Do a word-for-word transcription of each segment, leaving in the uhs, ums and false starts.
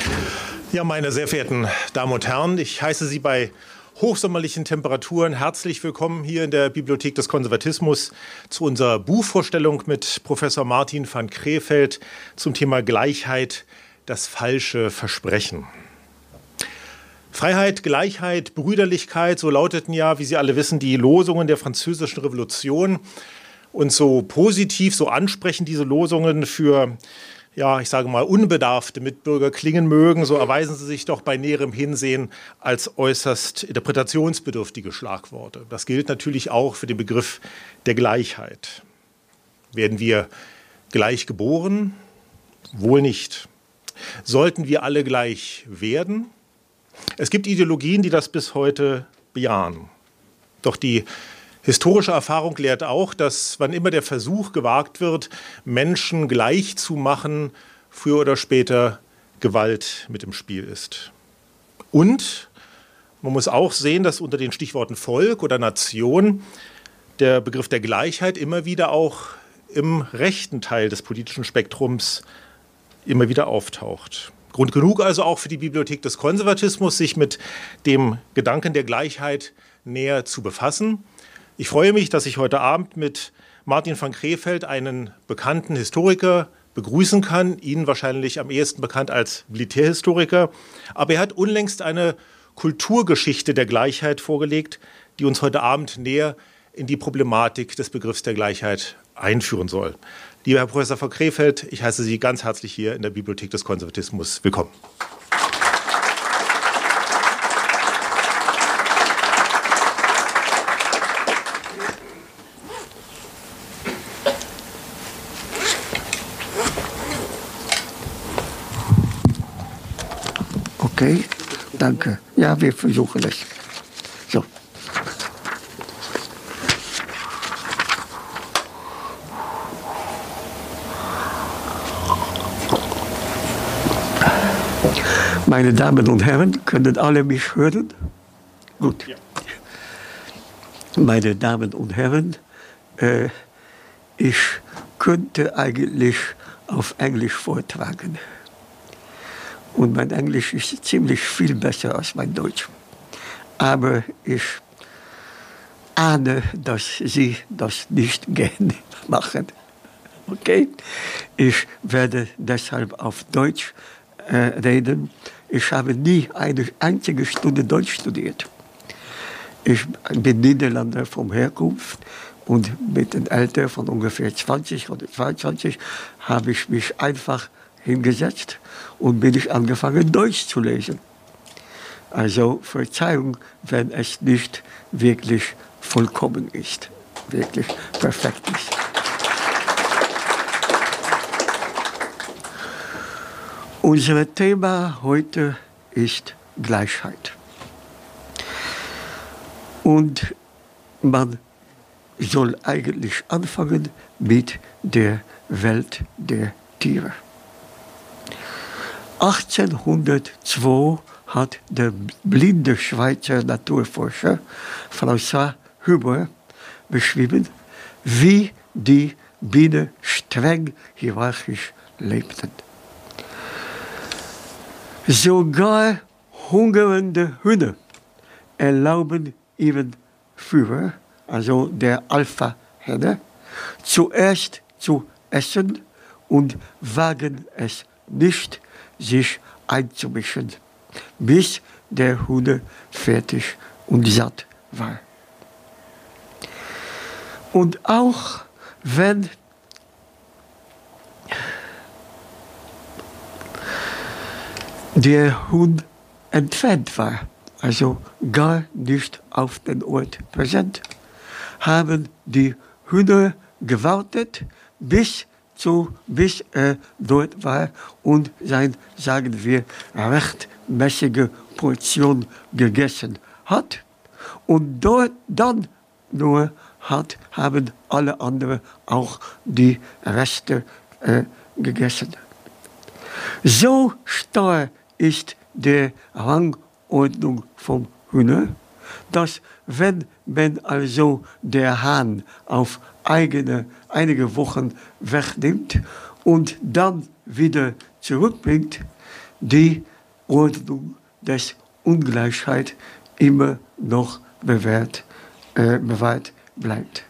Ja, meine sehr verehrten Damen und Herren, ich heiße Sie bei hochsommerlichen Temperaturen herzlich willkommen hier in der Bibliothek des Konservatismus zu unserer Buchvorstellung mit Professor Martin van Crefeld zum Thema Gleichheit, das falsche Versprechen. Freiheit, Gleichheit, Brüderlichkeit, so lauteten ja, wie Sie alle wissen, die Losungen der Französischen Revolution. Und so positiv, so ansprechend diese Losungen für, ja, ich sage mal, unbedarfte Mitbürger klingen mögen, so erweisen sie sich doch bei näherem Hinsehen als äußerst interpretationsbedürftige Schlagworte. Das gilt natürlich auch für den Begriff der Gleichheit. Werden wir gleich geboren? Wohl nicht. Sollten wir alle gleich werden? Es gibt Ideologien, die das bis heute bejahen. Doch die historische Erfahrung lehrt auch, dass wann immer der Versuch gewagt wird, Menschen gleich zu machen, früher oder später Gewalt mit im Spiel ist. Und man muss auch sehen, dass unter den Stichworten Volk oder Nation der Begriff der Gleichheit immer wieder auch im rechten Teil des politischen Spektrums immer wieder auftaucht. Grund genug also auch für die Bibliothek des Konservatismus, sich mit dem Gedanken der Gleichheit näher zu befassen. Ich freue mich, dass ich heute Abend mit Martin van Crefeld einen bekannten Historiker begrüßen kann, Ihnen wahrscheinlich am ehesten bekannt als Militärhistoriker. Aber er hat unlängst eine Kulturgeschichte der Gleichheit vorgelegt, die uns heute Abend näher in die Problematik des Begriffs der Gleichheit einführen soll. Lieber Herr Professor van Crefeld, ich heiße Sie ganz herzlich hier in der Bibliothek des Konservatismus willkommen. Okay, danke. Ja, wir versuchen es. So. Meine Damen und Herren, können alle mich hören? Gut. Ja. Meine Damen und Herren, äh, ich könnte eigentlich auf Englisch vortragen. Und mein Englisch ist ziemlich viel besser als mein Deutsch. Aber ich ahne, dass Sie das nicht gerne machen. Okay? Ich werde deshalb auf Deutsch äh, reden. Ich habe nie eine einzige Stunde Deutsch studiert. Ich bin Niederländer von Herkunft und mit den Eltern von ungefähr zwanzig oder zweiundzwanzig habe ich mich einfach hingesetzt und bin ich angefangen, Deutsch zu lesen. Also Verzeihung, wenn es nicht wirklich vollkommen ist, wirklich perfekt ist. Unser Thema heute ist Gleichheit. Und man soll eigentlich anfangen mit der Welt der Tiere. achtzehnhundertzwei hat der blinde Schweizer Naturforscher François Huber beschrieben, wie die Bienen streng hierarchisch lebten. Sogar hungernde Hühner erlauben ihren Führer, also der Alpha-Henne, zuerst zu essen und wagen es nicht, sich einzumischen, bis der Hühner fertig und satt war. Und auch wenn der Huhn entfernt war, also gar nicht auf den Ort präsent, haben die Hühner gewartet, bis, zu, bis er dort war und sein, sagen wir, rechtmäßige Portion gegessen hat. Und dort dann nur hat, haben alle anderen auch die Reste äh, gegessen. So starr ist die Rangordnung vom Hühner, dass wenn man also der Hahn auf eigene, einige Wochen wegnimmt und dann wieder zurückbringt, die Ordnung des Ungleichheit immer noch bewährt, äh, bewahrt bleibt.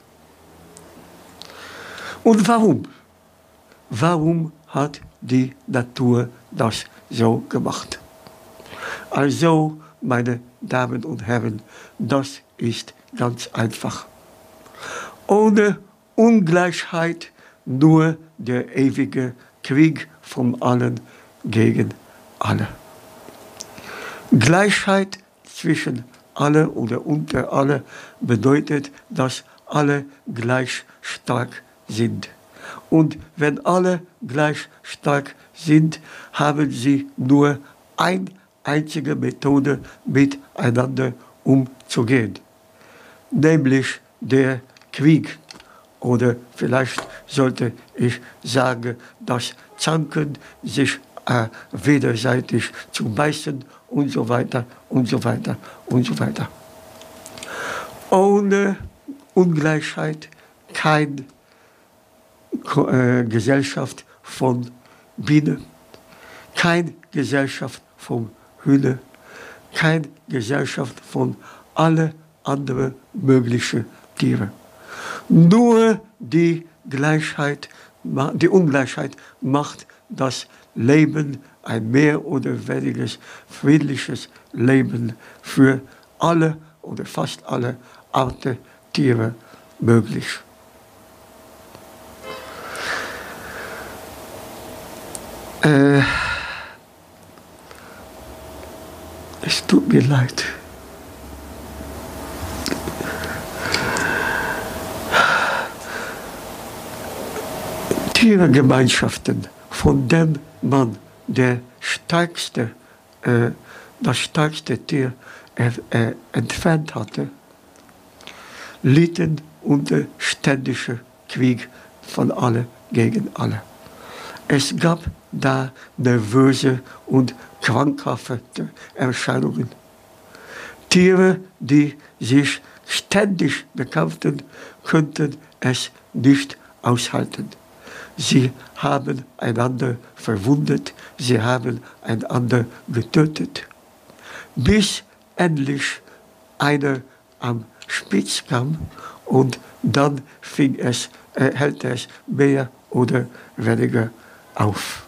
Und warum? Warum hat die Natur das so gemacht? Also, meine Damen und Herren, das ist ganz einfach. Ohne Ungleichheit nur der ewige Krieg von allen gegen alle. Gleichheit zwischen alle oder unter alle bedeutet, dass alle gleich stark sind. Und wenn alle gleich stark sind, haben sie nur eine einzige Methode, miteinander umzugehen, nämlich der Krieg. Oder vielleicht sollte ich sagen, das Zanken, sich äh, wederseitig zu beißen und so weiter und so weiter und so weiter. Ohne Ungleichheit keine äh, Gesellschaft von Bienen, keine Gesellschaft von Hühner, keine Gesellschaft von alle anderen möglichen Tiere. Nur die Gleichheit, die Ungleichheit macht das Leben ein mehr oder weniger friedliches Leben für alle oder fast alle Arten Tiere möglich. Äh, es tut mir leid. Tiergemeinschaften, von denen man der stärkste, äh, das stärkste Tier äh, äh, entfernt hatte, litten unter ständigem Krieg von alle gegen alle. Es gab da nervöse und krankhafte Erscheinungen. Tiere, die sich ständig bekämpften, könnten es nicht aushalten. Sie haben einander verwundet, sie haben einander getötet, bis endlich einer am Spitz kam und dann fing es, äh, hält es mehr oder weniger auf.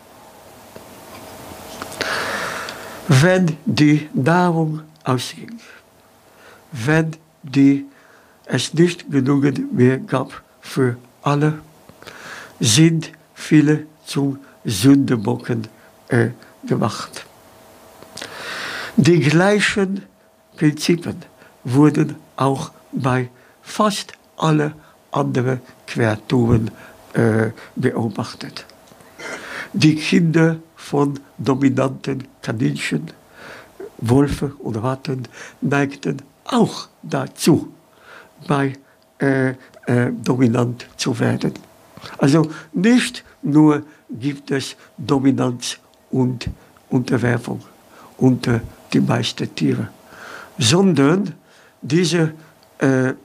Wenn die Nahrung ausging, wenn die, es nicht genügend mehr gab für alle, sind viele zu Sündenbocken äh, gemacht. Die gleichen Prinzipien wurden auch bei fast allen anderen Kreaturen äh, beobachtet. Die Kinder von dominanten Kaninchen, Wölfe und Ratten neigten auch dazu, bei äh, äh, dominant zu werden. Also nicht nur gibt es Dominanz und Unterwerfung unter die meisten Tiere, sondern diese äh,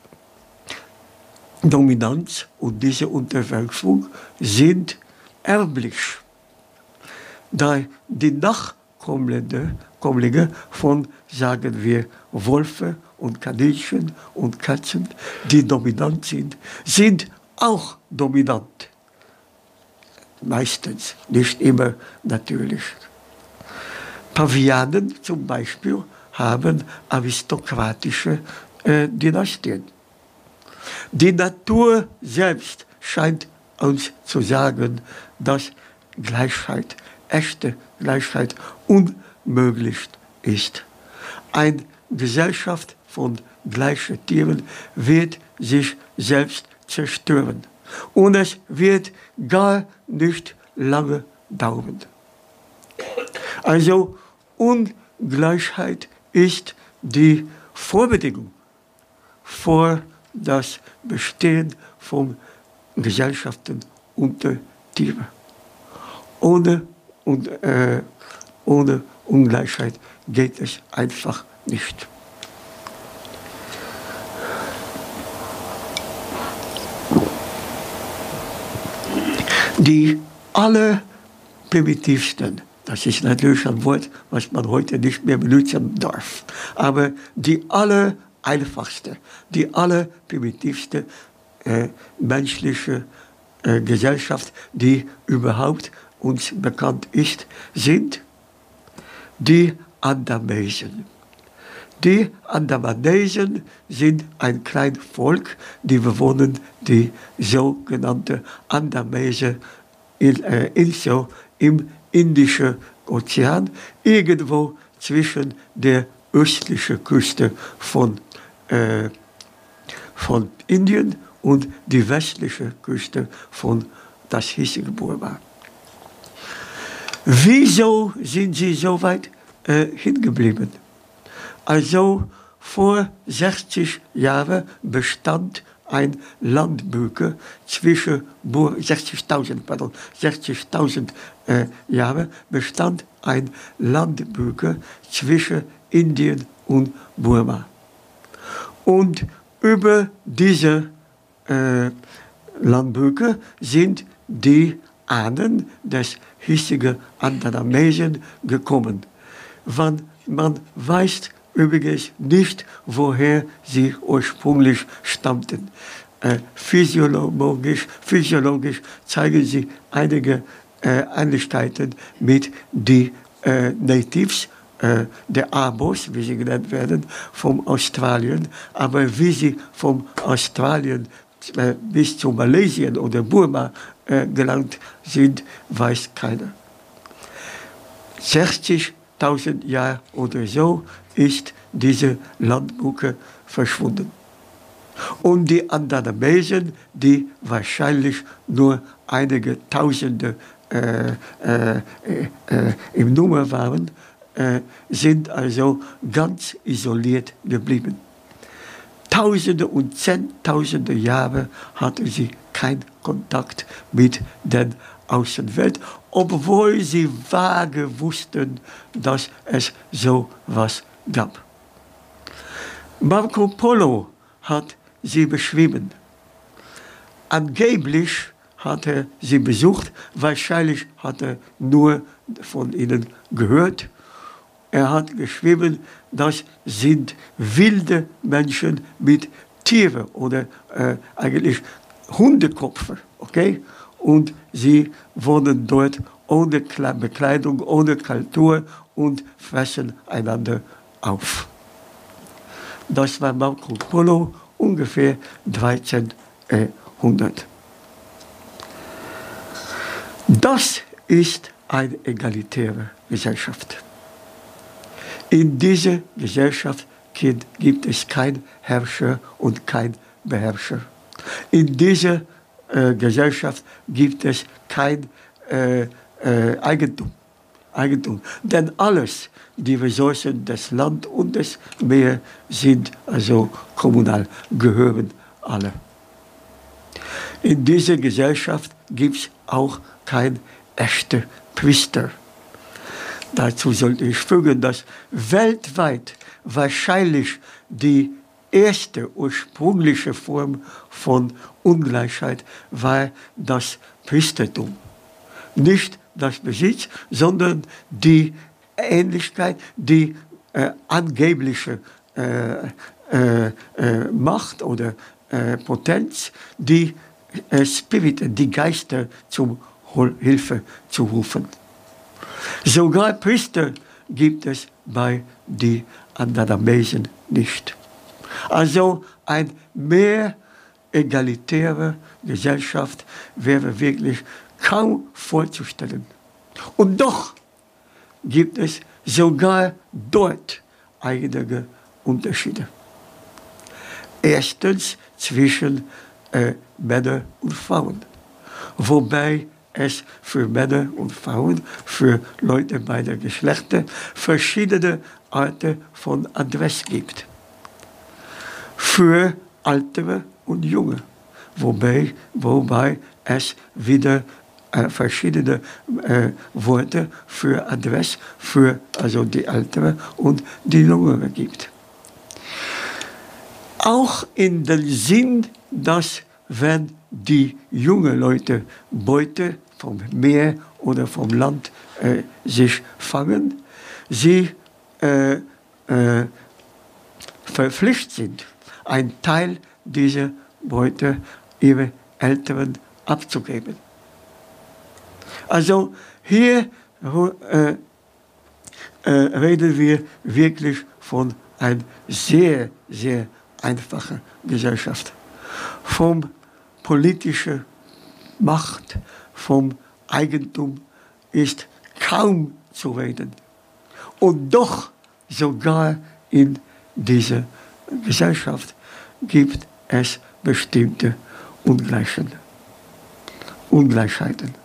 Dominanz und diese Unterwerfung sind erblich. Da die Nachkommlinge von, sagen wir, Wölfe und Kaninchen und Katzen, die dominant sind, sind auch dominant. Meistens, nicht immer natürlich. Pavianen zum Beispiel haben aristokratische äh, Dynastien. Die Natur selbst scheint uns zu sagen, dass Gleichheit, echte Gleichheit unmöglich ist. Eine Gesellschaft von gleichen Tieren wird sich selbst zerstören. Und es wird gar nicht lange dauern. Also Ungleichheit ist die Vorbedingung für das Bestehen von Gesellschaften unter Tieren. Ohne, und, äh, ohne Ungleichheit geht es einfach nicht. Die allerprimitivsten Das ist natürlich ein Wort, was man heute nicht mehr benutzen darf. Aber die aller einfachste, die aller primitivste äh, menschliche äh, Gesellschaft, die überhaupt uns bekannt ist, sind die Andamesen. Die Andamanesen sind ein kleines Volk, die bewohnen die sogenannte Andamese in, äh, Insel im Indischen Ozean, irgendwo zwischen der östlichen Küste von, äh, von Indien und die westliche Küste von das hiesige Burma. Wieso sind sie so weit äh, hingeblieben? Also vor sechzig Jahren bestand ein Landbrücke zwischen sechzigtausend, pardon, sechzigtausend äh, Jahre bestand ein Landbrücke zwischen Indien und Burma. Und über diese äh, Landbrücke sind die Ahnen des hiesigen Andamesen gekommen. Man, man weiß übrigens nicht, woher sie ursprünglich stammten. Äh, physiologisch, physiologisch zeigen sie einige äh, Ähnlichkeiten mit den äh, Natives, äh, der Abos, wie sie genannt werden, von Australien. Aber wie sie von Australien äh, bis zu Malaysia oder Burma äh, gelangt sind, weiß keiner. sechzigtausend Jahre oder so ist diese Landbrücke verschwunden. Und die Andamesen, die wahrscheinlich nur einige Tausende äh, äh, äh, im Nummer waren, äh, sind also ganz isoliert geblieben. Tausende und Zehntausende Jahre hatten sie keinen Kontakt mit der Außenwelt, obwohl sie vage wussten, dass es so etwas gab. Marco Polo hat sie beschrieben. Angeblich hat er sie besucht, wahrscheinlich hat er nur von ihnen gehört. Er hat geschrieben, das sind wilde Menschen mit Tieren oder äh, eigentlich Hundeköpfe, okay? Und sie wohnen dort ohne Bekleidung, ohne Kultur und fressen einander auf. Das war Marco Polo, ungefähr dreizehnhundert. Das ist eine egalitäre Gesellschaft. In dieser Gesellschaft gibt es keinen Herrscher und keinen Beherrscher. In dieser äh, Gesellschaft gibt es kein äh, äh, Eigentum. Eigentum. Denn alles, die Ressourcen des Landes und des Meeres sind also kommunal, gehören alle. In dieser Gesellschaft gibt es auch kein echter Priester. Dazu sollte ich fügen, dass weltweit wahrscheinlich die erste ursprüngliche Form von Ungleichheit war das Priestertum. Nicht das Besitz, sondern die Ähnlichkeit, die äh, angebliche äh, äh, äh, Macht oder äh, Potenz, die äh, Spiriten, die Geister zum Hilfe zu rufen. Sogar Priester gibt es bei den Andamesen nicht. Also eine mehr egalitäre Gesellschaft wäre wirklich kaum vorzustellen. Und doch gibt es sogar dort einige Unterschiede. Erstens zwischen äh, Männern und Frauen, wobei es für Männer und Frauen, für Leute beider Geschlechter, verschiedene Arten von Adress gibt. Für Ältere und Junge, wobei, wobei es wieder äh, verschiedene äh, Worte für Adress, für also die Ältere und die Jüngere gibt. Auch in dem Sinn, dass wenn die jungen Leute Beute vom Meer oder vom Land äh, sich fangen, sie äh, äh, verpflichtet sind, einen Teil dieser Beute ihre Eltern abzugeben. Also hier äh, äh, reden wir wirklich von einer sehr, sehr einfachen Gesellschaft. Vom politischen Macht, vom Eigentum ist kaum zu reden. Und doch sogar in dieser Gesellschaft gibt es bestimmte Ungleichen, Ungleichheiten.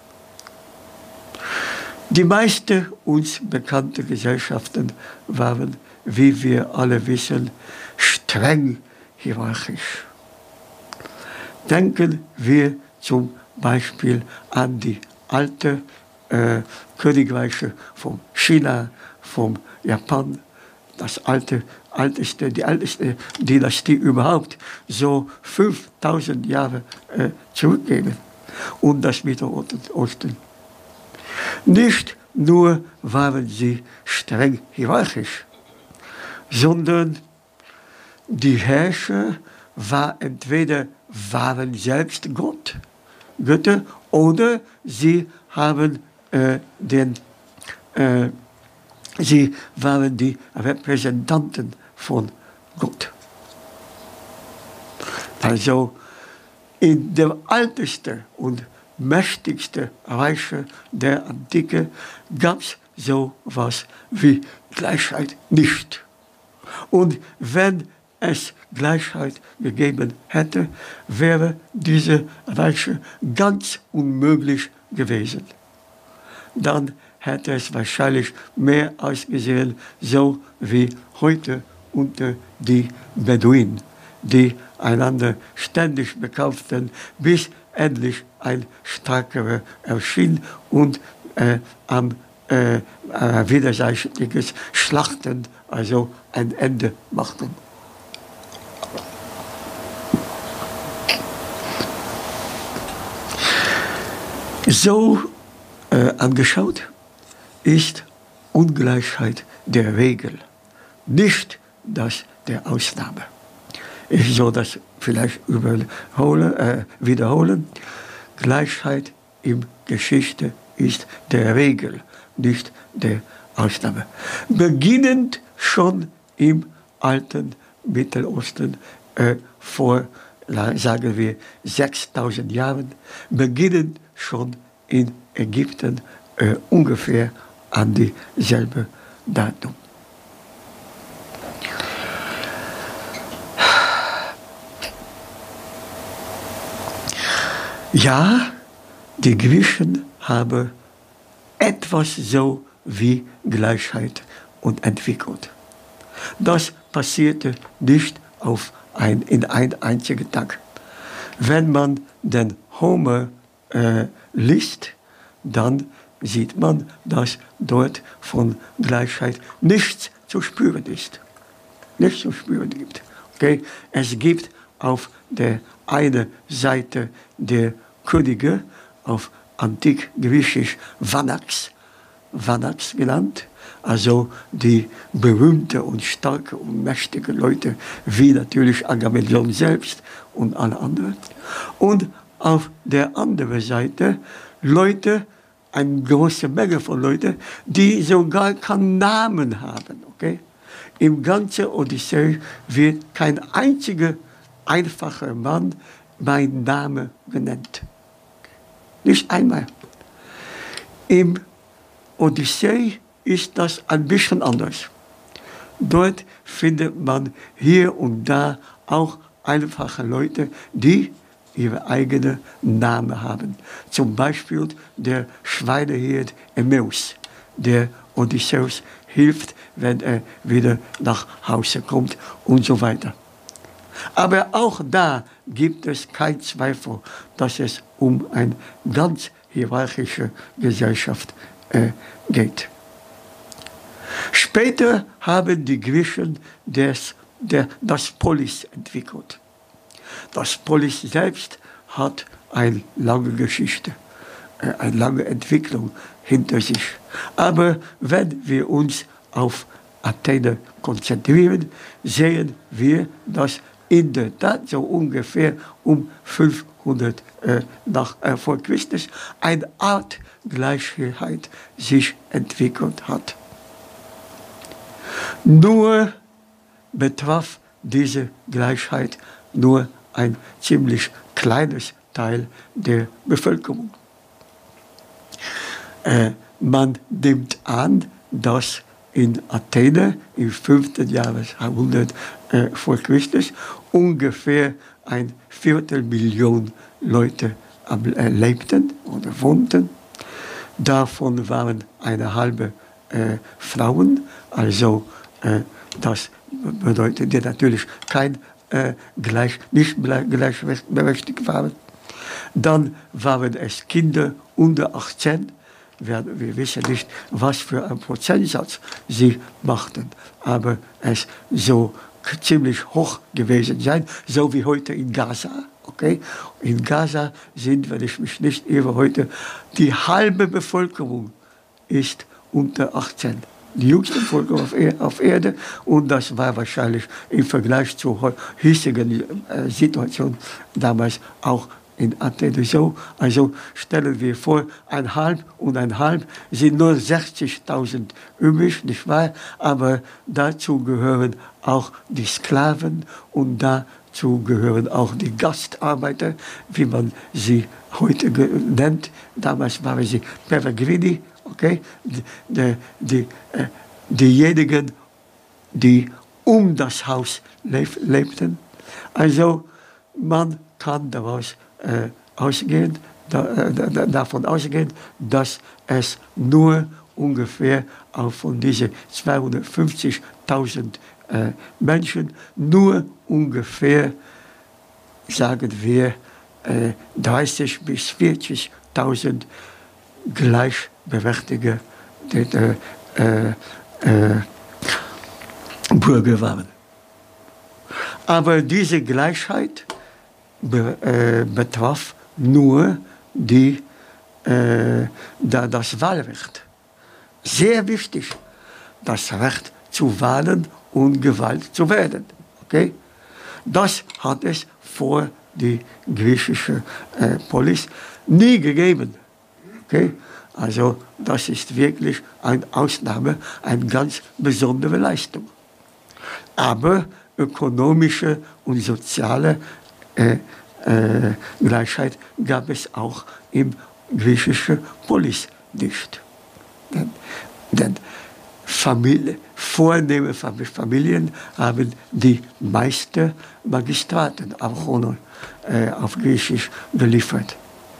Die meisten uns bekannten Gesellschaften waren, wie wir alle wissen, streng hierarchisch. Denken wir zum Beispiel an die alte äh, Königreiche von China, von Japan, das alte, älteste, die älteste Dynastie überhaupt, so fünftausend Jahre äh, zurückgehen. Und das Mittelosten. Nicht nur waren sie streng hierarchisch, sondern die Herrscher war entweder waren selbst Gott, Götter, oder sie haben äh, den, äh, sie waren die Repräsentanten von Gott. Also in dem ältesten und mächtigsten Reich der Antike gab es so etwas wie Gleichheit nicht. Und wenn es Gleichheit gegeben hätte, wäre diese Reiche ganz unmöglich gewesen. Dann hätte es wahrscheinlich mehr ausgesehen, so wie heute unter die Beduinen, die einander ständig bekampften, bis endlich ein starkerer erschien und äh, am äh, äh, widerseitiges Schlachten, also ein Ende machten. So äh, angeschaut ist Ungleichheit der Regel, nicht das der Ausnahme. Ich soll das vielleicht überholen, äh, wiederholen. Gleichheit in Geschichte ist der Regel, nicht der Ausnahme. Beginnend schon im alten Mittelosten äh, vor, sagen wir, sechstausend Jahren, beginnend schon in Ägypten äh, ungefähr an dieselbe Datum. Ja, die Griechen haben etwas so wie Gleichheit und entwickelt. Das passierte nicht auf ein, in einem einzigen Tag. Wenn man den Homer äh, liest, dann sieht man, dass dort von Gleichheit nichts zu spüren ist. Nichts zu spüren gibt. Okay? Es gibt auf der einen Seite der Könige, auf antik-griechisch Vanax, Vanax genannt, also die berühmten und starken und mächtigen Leute, wie natürlich Agamemnon selbst und alle anderen. Und auf der anderen Seite Leute, eine große Menge von Leuten, die sogar keinen Namen haben. Okay? Im ganzen Odyssee wird kein einziger einfacher Mann mein Name genannt. Nicht einmal. Im Odyssee ist das ein bisschen anders. Dort findet man hier und da auch einfache Leute, die ihre eigenen Namen haben. Zum Beispiel der Schweinehirt Emäus, der Odysseus hilft, wenn er wieder nach Hause kommt und so weiter. Aber auch da gibt es keinen Zweifel, dass es um eine ganz hierarchische Gesellschaft äh, geht. Später haben die Griechen des, der, das Polis entwickelt. Das Polis selbst hat eine lange Geschichte. äh, eine lange Entwicklung hinter sich. Aber wenn wir uns auf Athene konzentrieren, sehen wir, dass in der Tat so ungefähr um fünfhundert äh, nach, äh, vor Christus eine Art Gleichheit sich entwickelt hat. Nur betraf diese Gleichheit nur ein ziemlich kleines Teil der Bevölkerung. Äh, man nimmt an, dass in Athene im fünften Jahrhundert äh, vor Christus ungefähr ein Viertelmillion Leute am, äh, lebten oder wohnten. Davon waren eine halbe äh, Frauen, also äh, das bedeutete natürlich kein äh, gleich, nicht gleichberechtigt waren. Dann waren es Kinder unter achtzehn. Wir, wir wissen nicht, was für einen Prozentsatz sie machten, aber es so ziemlich hoch gewesen sein, so wie heute in Gaza. Okay? In Gaza sind, wenn ich mich nicht irre, heute die halbe Bevölkerung ist unter achtzehn. Die jüngste Bevölkerung auf, er auf Erde, und das war wahrscheinlich im Vergleich zur hiesigen äh, Situation damals auch in Athene so. Also stellen wir vor, ein halb und ein halb sind nur sechzigtausend übrig, nicht wahr? Aber dazu gehören auch die Sklaven und dazu gehören auch die Gastarbeiter, wie man sie heute nennt. Damals waren sie Peregrini, okay? Die, die, die, äh, diejenigen, die um das Haus leb lebten. Also man kann daraus Äh, ausgehen, da, da, davon ausgehen, dass es nur ungefähr auch von diesen zweihundertfünfzigtausend äh, Menschen nur ungefähr, sagen wir, äh, dreißig bis vierzigtausend gleichberechtigte äh, äh, Bürger waren. Aber diese Gleichheit Be, äh, betraf nur die, äh, da, das Wahlrecht. Sehr wichtig, das Recht zu wählen und gewählt zu werden. Okay? Das hat es vor die griechische äh, Polis nie gegeben. Okay? Also das ist wirklich eine Ausnahme, eine ganz besondere Leistung. Aber ökonomische und soziale Äh, äh, Gleichheit gab es auch im griechischen Polis nicht. Denn, denn Familie, vornehme Familien haben die meisten Magistraten, Archonon, äh, auf Griechisch geliefert.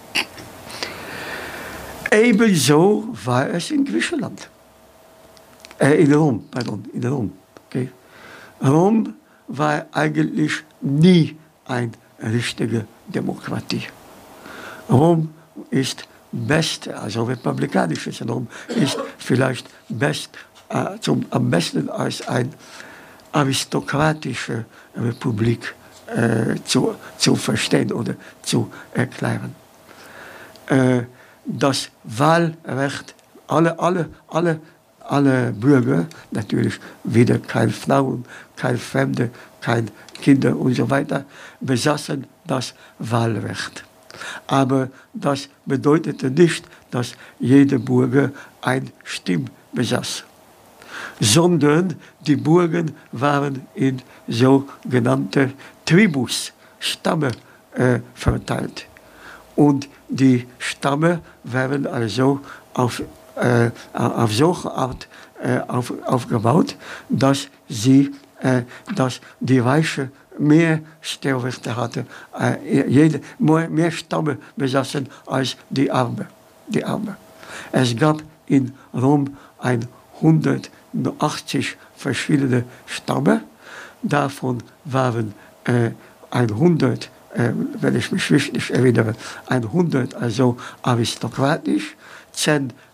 Ebenso war es in Griechenland. Äh, in Rom, pardon, in Rom. Okay. Rom war eigentlich nie eine richtige Demokratie. Rom ist best, also republikanisches Rom ist vielleicht best, äh, zum, am besten als eine aristokratische Republik äh, zu, zu verstehen oder zu erklären. Äh, das Wahlrecht, alle, alle, alle, alle Bürger, natürlich wieder keine Frauen, keine Fremde, keine Kinder und so weiter, besaßen das Wahlrecht. Aber das bedeutete nicht, dass jeder Bürger eine Stimme besaß, sondern die Bürger waren in sogenannte Tribus, Stämme äh, verteilt. Und die Stämme werden also auf, äh, auf solche Art äh, auf, aufgebaut, dass sie äh, dass die Reiche mehr Stimmrechte hatten, äh, jede, mehr, mehr Stämme besaßen als die Armen. Die Arme. Es gab in Rom hundertachtzig verschiedene Stämme, davon waren äh, hundert, äh, wenn ich mich richtig erinnere, hundert also aristokratisch, zehn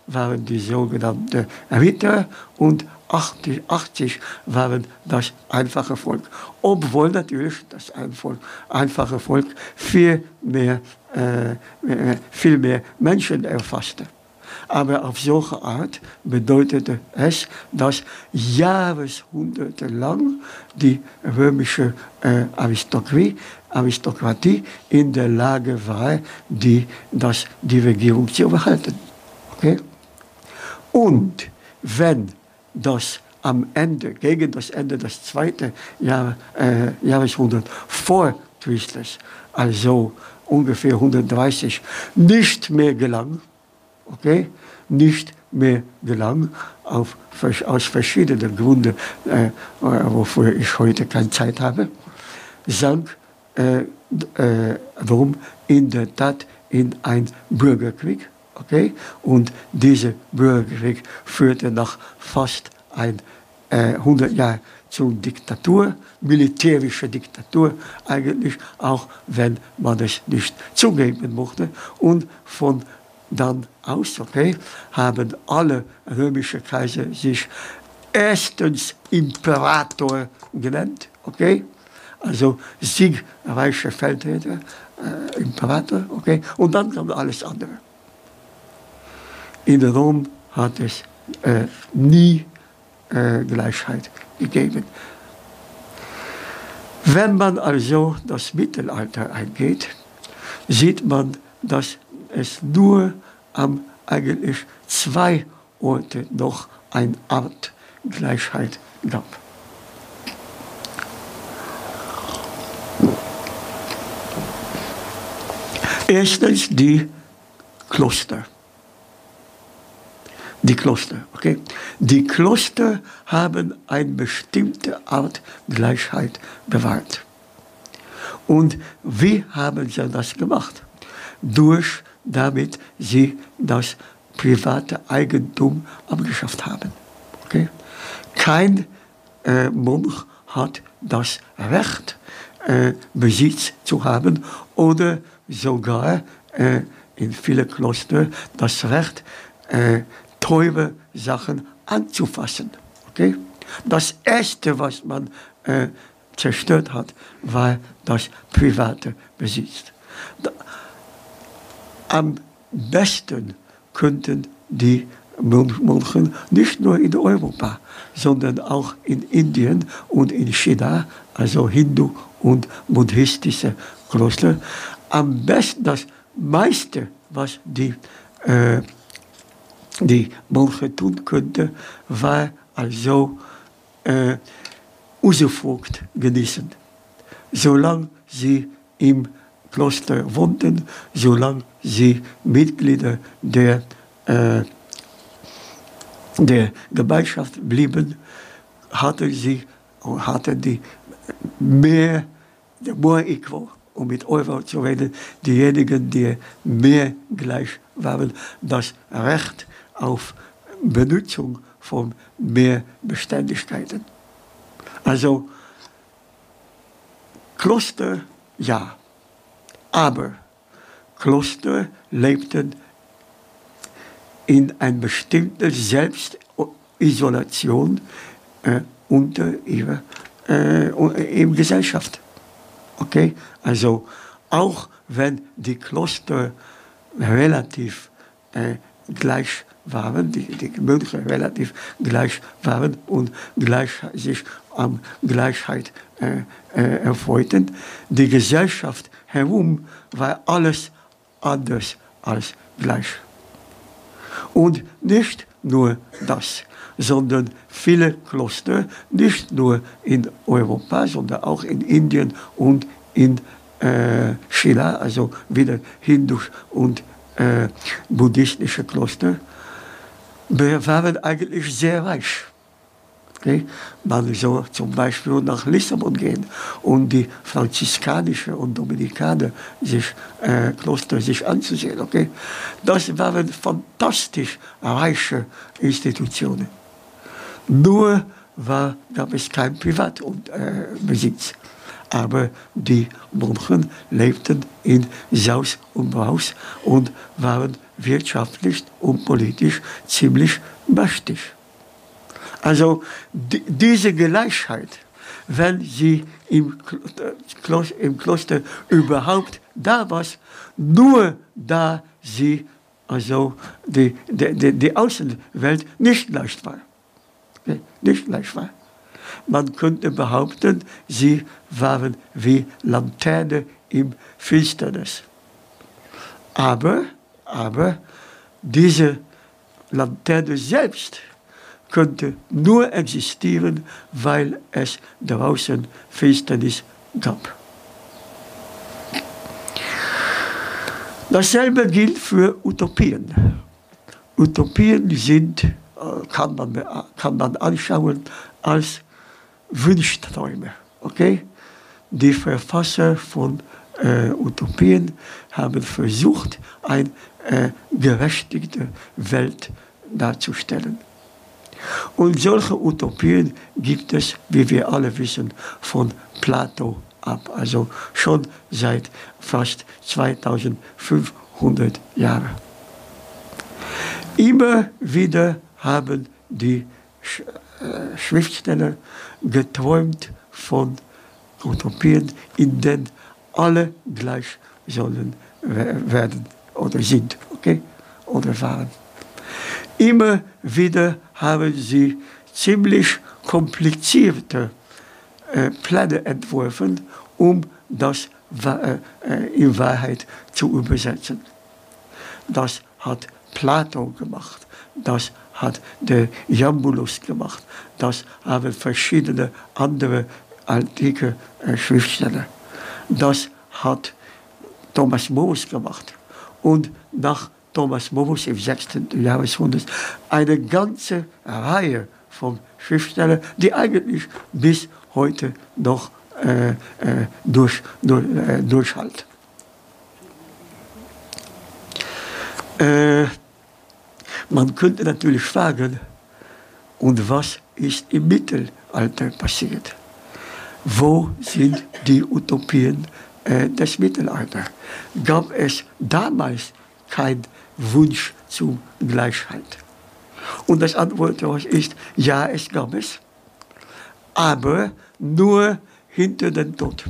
waren die sogenannten Ritter und achtzig, achtzig waren das einfache Volk. Obwohl natürlich das einfache Volk viel mehr, äh, viel mehr Menschen erfasste. Aber auf solche Art bedeutete es, dass Jahrhunderte lang die römische äh, Aristokratie, Aristokratie in der Lage war, die, das, die Regierung zu behalten. Okay? Und wenn das am Ende, gegen das Ende des zweiten Jahr, äh, Jahrhunderts vor Christus, also ungefähr hundertdreißig, nicht mehr gelang, okay, nicht mehr gelang, auf, aus verschiedenen Gründen, äh, wofür ich heute keine Zeit habe, sank äh, äh, Rom in der Tat in einen Bürgerkrieg. Okay? Und dieser Bürgerkrieg führte nach fast ein, äh, hundert Jahren zur Diktatur, militärische Diktatur eigentlich, auch wenn man es nicht zugeben mochte. Und von dann aus, okay, haben alle römischen Kaiser sich erstens Imperator genannt, okay, also siegreiche Feldherr, äh, Imperator, okay, und dann kam alles andere. In Rom hat es äh, nie äh, Gleichheit gegeben. Wenn man also das Mittelalter eingeht, sieht man, dass es nur am eigentlich zwei Orten noch eine Art Gleichheit gab. Erstens die Kloster. Die Kloster, okay? Die Kloster haben eine bestimmte Art Gleichheit bewahrt. Und wie haben sie das gemacht? Durch, damit sie das private Eigentum abgeschafft haben. Okay? Kein äh, Mönch hat das Recht, äh, Besitz zu haben oder sogar äh, in vielen Klostern das Recht, äh, teure Sachen anzufassen. Okay? Das Erste, was man äh, zerstört hat, war das private Besitz. Da, am besten könnten die Mönche nicht nur in Europa, sondern auch in Indien und in China, also Hindu- und buddhistische Kloster, am besten das meiste, was die äh, die Mönche tun könnte, war also äh, Usufrucht genießen. Solange sie im Kloster wohnten, solange sie Mitglieder der, äh, der Gemeinschaft blieben, hatten sie hatten die mehr, more equal, um mit Euro zu reden, diejenigen, die mehr gleich waren, das Recht auf Benutzung von mehr Beständigkeiten. Also Kloster, ja, aber Kloster lebten in einer bestimmten Selbstisolation äh, unter ihrer äh, Gesellschaft. Okay? Also auch wenn die Kloster relativ äh, gleich waren, die, die Mönche relativ gleich waren und gleich, sich an Gleichheit äh, äh, erfreuten. Die Gesellschaft herum war alles anders als gleich. Und nicht nur das, sondern viele Kloster, nicht nur in Europa, sondern auch in Indien und in äh, China, also wieder Hindus und äh, buddhistische Kloster, waren eigentlich sehr reich. Okay? Man soll zum Beispiel nach Lissabon gehen und die franziskanische und Dominikaner sich, äh, Kloster sich anzusehen. Okay? Das waren fantastisch reiche Institutionen. Nur war, gab es kein Privatbesitz. aber die Monchen lebten in Saus und Braus und waren wirtschaftlich und politisch ziemlich mächtig. Also die, diese Gleichheit, wenn sie im Kloster, im Kloster überhaupt da war, nur da sie also die, die, die, die Außenwelt nicht gleich war. Okay? Nicht gleich war. Man könnte behaupten, sie waren wie Laterne im Finsternis. Aber, aber diese Laterne selbst könnte nur existieren, weil es draußen Finsternis gab. Dasselbe gilt für Utopien. Utopien sind, kann man, kann man anschauen als Wunschträume. Okay? Die Verfasser von äh, Utopien haben versucht, eine äh, gerechtigte Welt darzustellen. Und solche Utopien gibt es, wie wir alle wissen, von Plato ab. Also schon seit fast zweitausendfünfhundert Jahren. Immer wieder haben die Sch äh, Schriftsteller geträumt von Utopien, in denen alle gleich sollen werden oder sind, okay? Oder waren. Immer wieder haben sie ziemlich komplizierte äh, Pläne entworfen, um das äh, in Wahrheit zu übersetzen. Das hat Plato gemacht, das hat der Jambulos gemacht, das haben verschiedene andere antike äh, Schriftsteller. Das hat Thomas Momus gemacht. Und nach Thomas Momus im sechzehnten Jahrhundert eine ganze Reihe von Schriftstellern, die eigentlich bis heute noch äh, äh, durch, durch, äh, durchhalten. Äh, man könnte natürlich fragen, und was ist im Mittelalter passiert? Wo sind die Utopien äh, des Mittelalters? Gab es damals keinen Wunsch zur Gleichheit? Und das Antwort ist, ja, es gab es, aber nur hinter dem Tod.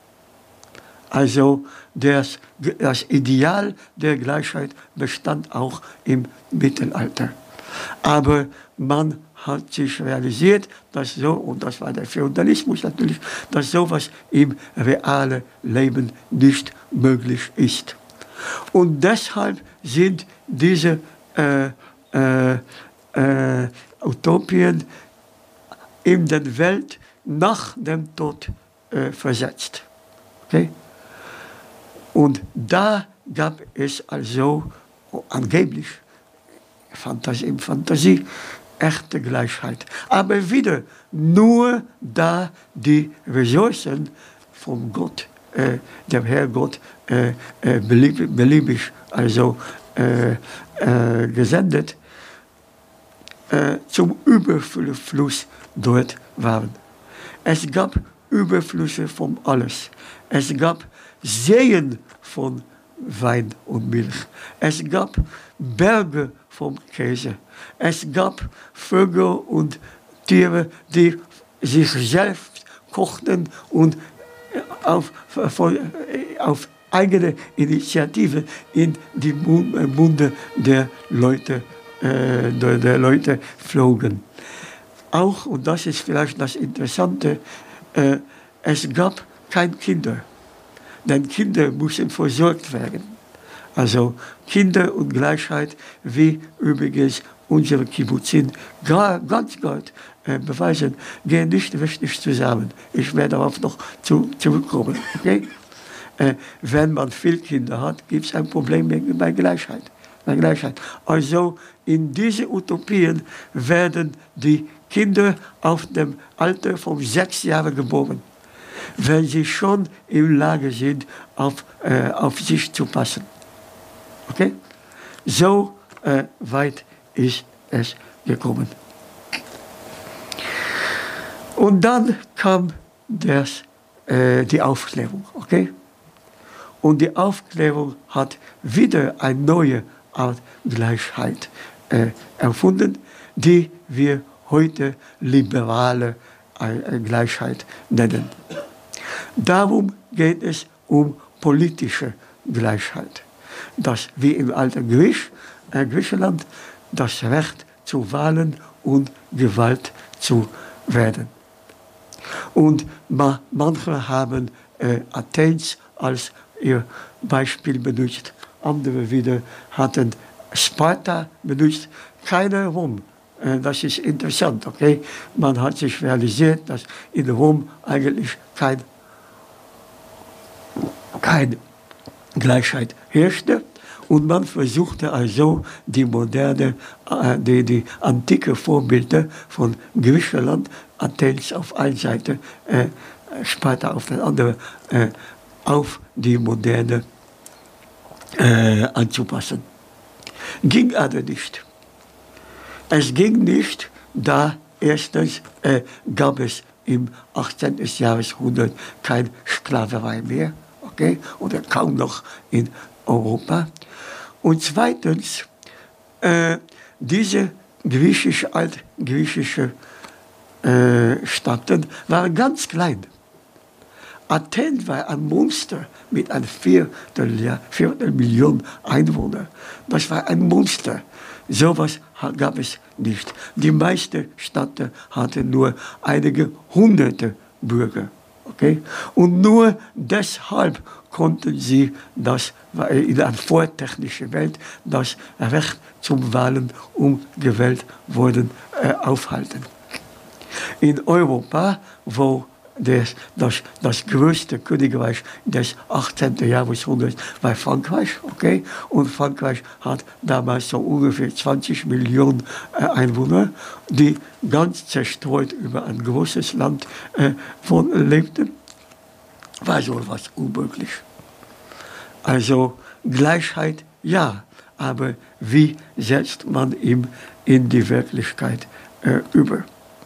Also das, das Ideal der Gleichheit bestand auch im Mittelalter. Aber man hat sich realisiert, dass so, und das war der Feudalismus natürlich, dass sowas im realen Leben nicht möglich ist. Und deshalb sind diese äh, äh, äh, Utopien in der Welt nach dem Tod äh, versetzt. Okay? Und da gab es also angeblich Fantasie, in Fantasie echte Gleichheit. Aber wieder nur da die Ressourcen von Gott, äh, dem Herrgott, äh, äh, beliebig, beliebig also äh, äh, gesendet, äh, zum Überfluss dort waren. Es gab Überflüsse von alles. Es gab Seen von Wein und Milch. Es gab Berge von Käse. Es gab Vögel und Tiere, die sich selbst kochten und auf, auf eigene Initiative in die Munde der Leute, äh, der, der Leute flogen. Auch, und das ist vielleicht das Interessante, äh, es gab keine Kinder. Denn Kinder mussten versorgt werden. Also Kinder und Gleichheit, wie übrigens unsere Kibbutzin ganz gut äh, beweisen, gehen nicht richtig zusammen. Ich werde darauf noch zu, zurückkommen. Okay? Äh, wenn man viele Kinder hat, gibt es ein Problem bei Gleichheit. Bei Gleichheit. Also in diese Utopien werden die Kinder auf dem Alter von sechs Jahren geboren, wenn sie schon in Lage sind, auf, äh, auf sich zu passen. Okay? So äh, weit ist es gekommen. Und dann kam das äh, die Aufklärung. Okay? Und die Aufklärung hat wieder eine neue Art Gleichheit äh, erfunden, die wir heute liberale äh, Gleichheit nennen. Darum geht es um politische Gleichheit. Das wie im alten Griech, äh, Griechenland das Recht zu Wahlen und gewählt zu werden. Und ma, manche haben äh, Athens als ihr Beispiel benutzt, andere wieder hatten Sparta benutzt, keine Rom. Äh, das ist interessant, okay? Man hat sich realisiert, dass in Rom eigentlich kein, keine Gleichheit herrschte. Und man versuchte also die moderne, äh, die, die antike Vorbilder von Griechenland, Athens auf einer Seite, äh, Sparta auf der anderen, äh, auf die moderne äh, anzupassen. Ging aber nicht. Es ging nicht, da erstens äh, gab es im achtzehnten Jahrhundert keine Sklaverei mehr, okay, oder kaum noch in Europa. Und zweitens, äh, diese griechische, altgriechische äh, Staaten waren ganz klein. Athen war ein Monster mit einer Viertel, ja, Viertelmillion Einwohnern. Das war ein Monster. So etwas gab es nicht. Die meisten Städte hatten nur einige hunderte Bürger. Okay? Und nur deshalb konnten sie das in einer vortechnischen Welt das Recht zum Wahlen um gewählt worden äh, aufhalten. In Europa, wo das, das, das größte Königreich des achtzehnten Jahrhunderts war Frankreich, okay? Und Frankreich hat damals so ungefähr zwanzig Millionen äh, Einwohner, die ganz zerstreut über ein großes Land äh, von lebten. War so etwas unmöglich. Also Gleichheit, ja, aber wie setzt man ihn in die Wirklichkeit äh, über?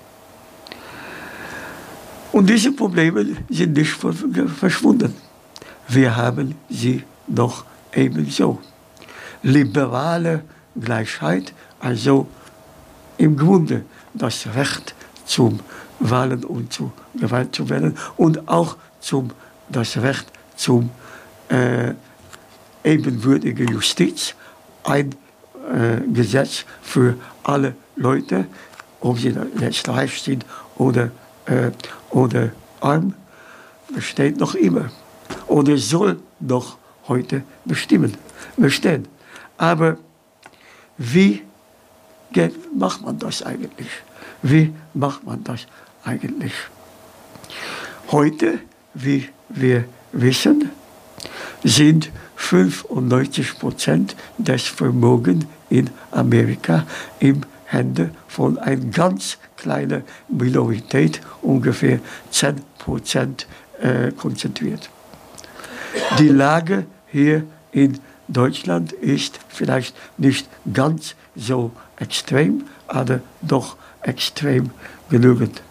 Und diese Probleme sind nicht verschwunden. Wir haben sie noch ebenso. Liberale Gleichheit, also im Grunde das Recht zum Wahlen und zu gewählt zu werden und auch zum, das Recht zum äh, ebenwürdige Justiz, ein äh, Gesetz für alle Leute, ob sie jetzt reich sind oder äh, oder arm, besteht noch immer. Oder soll noch heute bestimmen, bestehen. Aber wie geht, macht man das eigentlich? Wie macht man das eigentlich? Heute, wie wir wissen, sind fünfundneunzig Prozent des Vermögens in Amerika im Hände von einer ganz kleinen Minorität, ungefähr zehn Prozent äh, konzentriert. Die Lage hier in Deutschland ist vielleicht nicht ganz so extrem, aber doch extrem genügend.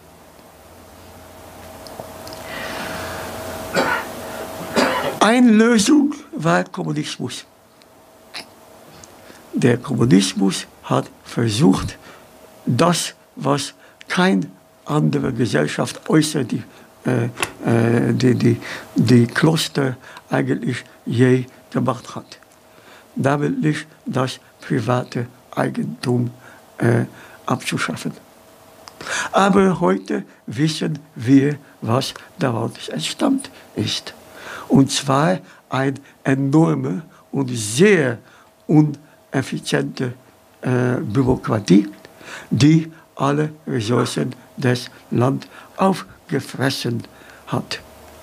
Eine Lösung war Kommunismus. Der Kommunismus hat versucht, das, was keine andere Gesellschaft außer die, äh, äh, die, die, die Kloster eigentlich je gemacht hat. Nämlich das private Eigentum äh, abzuschaffen. Aber heute wissen wir, was daraus entstanden ist. Und zwar eine enorme und sehr ineffiziente äh, Bürokratie, die alle Ressourcen des Landes aufgefressen hat.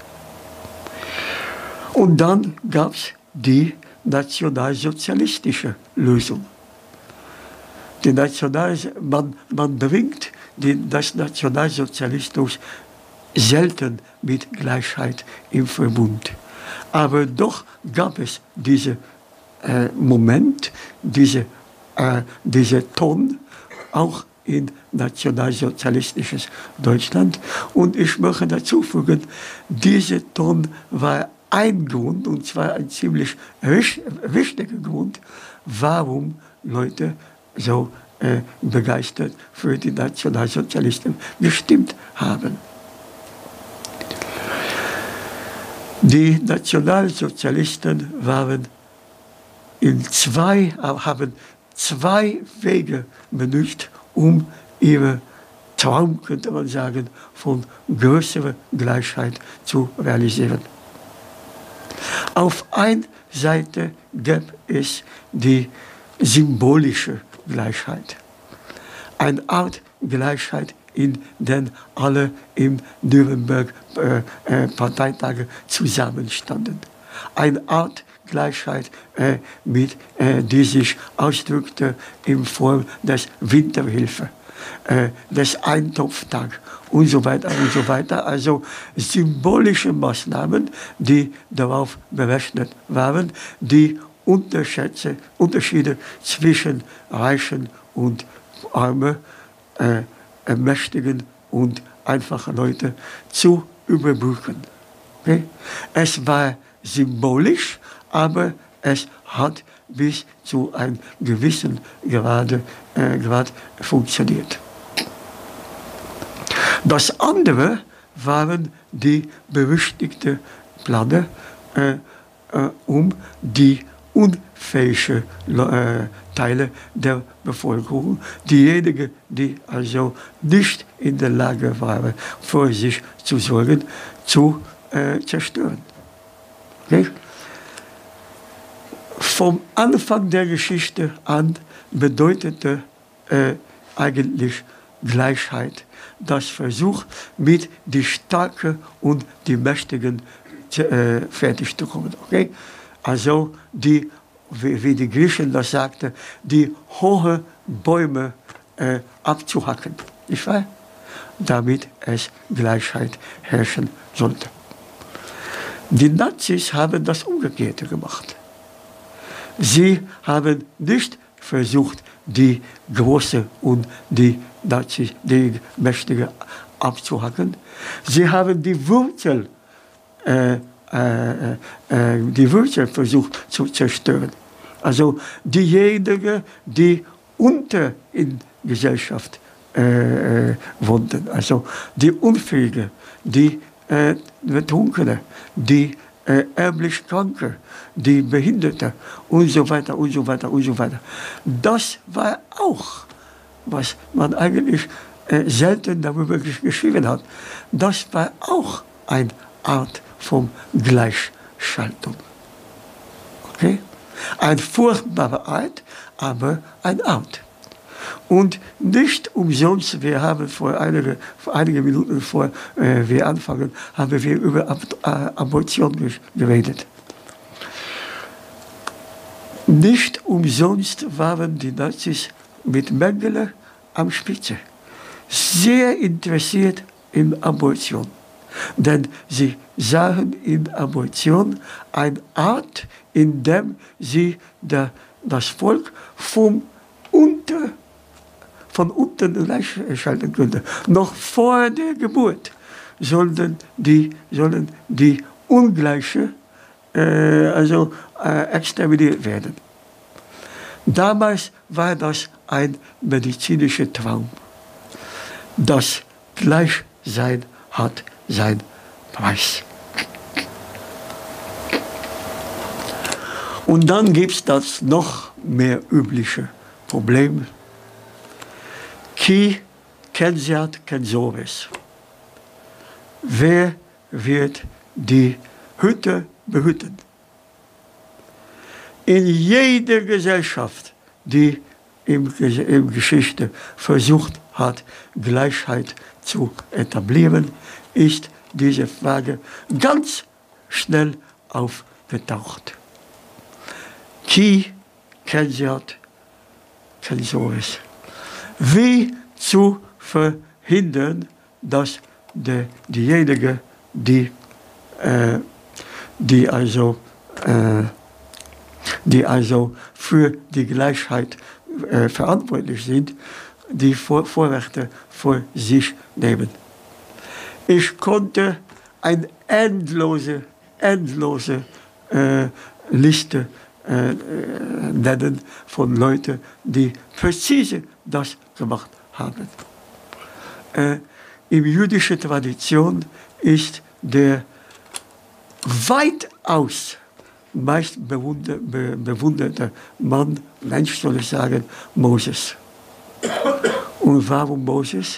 Und dann gab es die nationalsozialistische Lösung. Die National man, man bringt den, das Nationalsozialismus selten mit Gleichheit im Verbund. Aber doch gab es diesen äh, Moment, diese, äh, diese Ton, auch in nationalsozialistisches Deutschland. Und ich möchte dazu fügen, dieser Ton war ein Grund, und zwar ein ziemlich wichtiger Grund, warum Leute so äh, begeistert für die Nationalsozialisten gestimmt haben. Die Nationalsozialisten waren in zwei, haben zwei Wege benutzt, um ihre Traum, könnte man sagen, von größerer Gleichheit zu realisieren. Auf einer Seite gab es die symbolische Gleichheit, eine Art Gleichheit, in der alle im Nürnberg äh, äh, Parteitage zusammenstanden. Eine Art Gleichheit, äh, mit, äh, die sich ausdrückte in Form des Winterhilfe, äh, des Eintopftag und so weiter und so weiter. Also symbolische Maßnahmen, die darauf berechnet waren, die Unterschiede, Unterschiede zwischen Reichen und Armen, äh, Mächtigen und einfachen Leuten zu überbrücken. Okay? Es war symbolisch, aber es hat bis zu einem gewissen Grad, äh, Grad funktioniert. Das andere waren die berüchtigten Pläne, äh, äh, um die unfähige äh, Teile der Bevölkerung, diejenigen, die also nicht in der Lage waren, für sich zu sorgen, zu äh, zerstören. Okay? Vom Anfang der Geschichte an bedeutete äh, eigentlich Gleichheit das Versuch, mit die Starken und die Mächtigen äh, fertig zu kommen. Okay? Also die, wie, wie die Griechen das sagten, die hohe Bäume äh, abzuhacken, nicht wahr? Damit es Gleichheit herrschen sollte. Die Nazis haben das Umgekehrte gemacht. Sie haben nicht versucht, die Große und die Nazis, die Mächtige abzuhacken. Sie haben die Wurzel, äh, äh, äh, die Wurzel versucht zu zerstören. Also diejenigen, die unter in Gesellschaft äh, wohnten, also die Unfähigen, die äh, Betrunkene, die äh, erblich Kranke, die Behinderte und so weiter und so weiter und so weiter. Das war auch, was man eigentlich äh, selten darüber geschrieben hat, das war auch eine Art von Gleichschaltung. Okay? Eine furchtbare Art, aber eine Art. Und nicht umsonst, wir haben vor einige, vor einige Minuten vor äh, wir anfangen, haben wir über Ab äh, Abortion geredet. Nicht umsonst waren die Nazis mit Mengele am Spitze, sehr interessiert in Abortion. Denn sie sahen in Abortion eine Art, in der sie der, das Volk vom unter, von unten gleichschalten könnten. Noch vor der Geburt sollten die, sollen die Ungleiche äh, also, äh, exterminiert werden. Damals war das ein medizinischer Traum. Das Gleichsein hat seinen Preis. Und dann gibt es das noch mehr übliche Problem. Qui kensiat kensoris. Wer wird die Hütte behüten? In jeder Gesellschaft, die in der Geschichte versucht hat, Gleichheit zu etablieren, ist diese Frage ganz schnell aufgetaucht. Qui kensiat kensoris. Wie zu verhindern, dass de, diejenigen, die, äh, die, also, äh, die also für die Gleichheit äh, verantwortlich sind, die Vor Vorrechte vor sich nehmen. Ich konnte eine endlose, endlose äh, Liste äh, nennen von Leuten, die präzise das gemacht haben. Äh, in jüdischer Tradition ist der weitaus meist bewunderte, be, bewunderte Mann, Mensch soll ich sagen, Moses. Und warum Moses?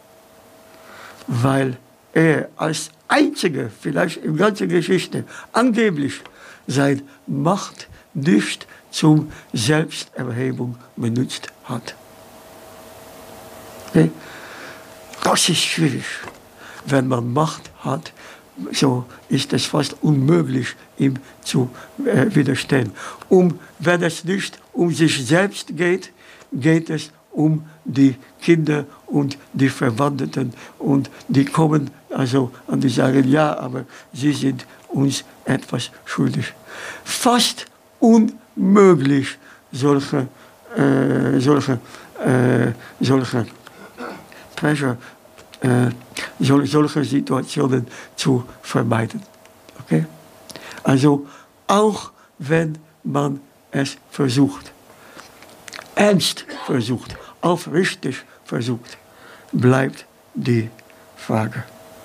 Weil er als einziger, vielleicht in der ganzen Geschichte, angeblich seine Macht nicht zum Selbsterhebung benutzt hat. Okay? Das ist schwierig. Wenn man Macht hat, so ist es fast unmöglich, ihm zu äh, widerstehen. Um, wenn es nicht um sich selbst geht, geht es um die Kinder und die Verwandten. Und die kommen also und die sagen, ja, aber sie sind uns etwas schuldig. Fast unmöglich, solche, äh, solche, äh, solche Pressure, äh, sol solche Situationen zu vermeiden. Okay? Also auch wenn man es versucht, ernst versucht, aufrichtig versucht, bleibt die Frage.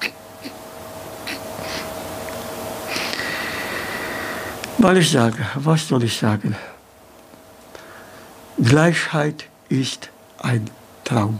Weil ich sage, was soll ich sagen? Gleichheit ist ein Traum.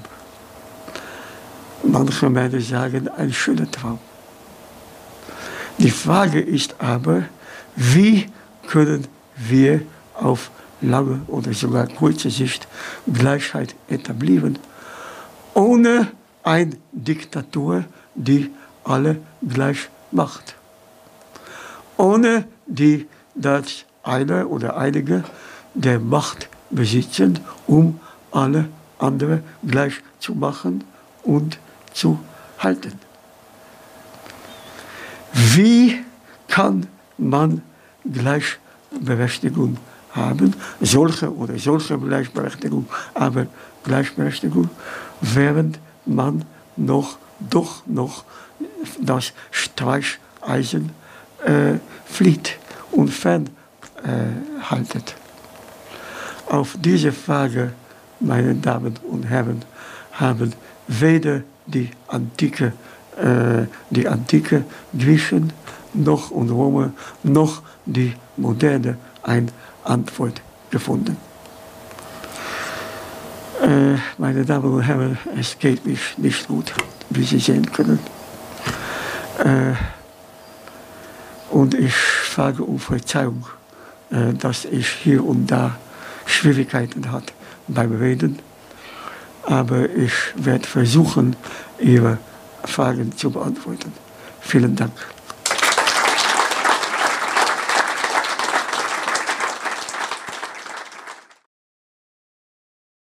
Manche Männer sagen, ein schöner Traum. Die Frage ist aber, wie können wir auf lange oder sogar kurze Sicht Gleichheit etablieren, ohne eine Diktatur, die alle gleich macht. Ohne die das eine oder einige der Macht besitzen, um alle anderen gleich zu machen und zu halten. Wie kann man Gleichberechtigung haben, solche oder solche Gleichberechtigung, aber Gleichberechtigung, während man noch doch noch das Streicheisen äh, flieht und fernhaltet. Äh, Auf diese Frage, meine Damen und Herren, haben weder die antike, äh, die antike Griechen noch und Römer noch die moderne eine Antwort gefunden. Äh, meine Damen und Herren, es geht mich nicht gut, wie Sie sehen können. Äh, und ich frage um Verzeihung, äh, dass ich hier und da Schwierigkeiten hatte beim Reden. Aber ich werde versuchen, Ihre Fragen zu beantworten. Vielen Dank.